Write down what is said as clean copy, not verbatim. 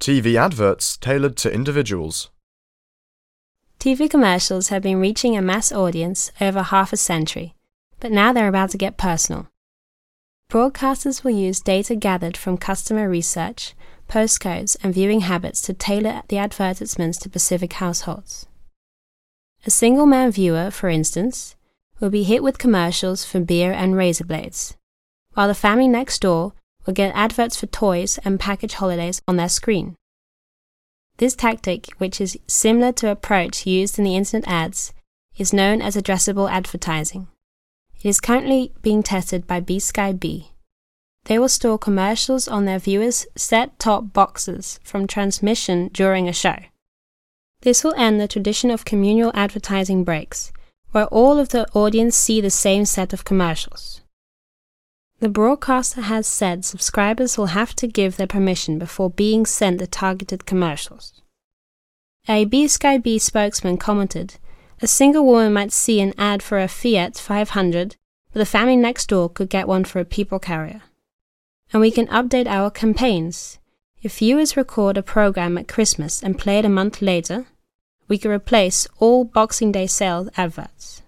TV adverts tailored to individuals. TV commercials have been reaching a mass audience over half a century, but now they're about to get personal. Broadcasters will use data gathered from customer research, postcodes, and viewing habits to tailor the advertisements to specific households. A single-man viewer, for instance, will be hit with commercials for beer and razor blades, while the family next door will get adverts for toys and package holidays on their screen. This tactic, which is similar to approach used in the internet ads, is known as addressable advertising. It is currently being tested by BSkyB. They will store commercials on their viewers' set-top boxes from transmission during a show. This will end the tradition of communal advertising breaks, where all of the audience see the same set of commercials. The broadcaster has said subscribers will have to give their permission before being sent the targeted commercials. A BSkyB spokesman commented, "A single woman might see an ad for a Fiat 500, but the family next door could get one for a people carrier. And we can update our campaigns. If viewers record a program at Christmas and play it a month later, we could replace all Boxing Day sale adverts."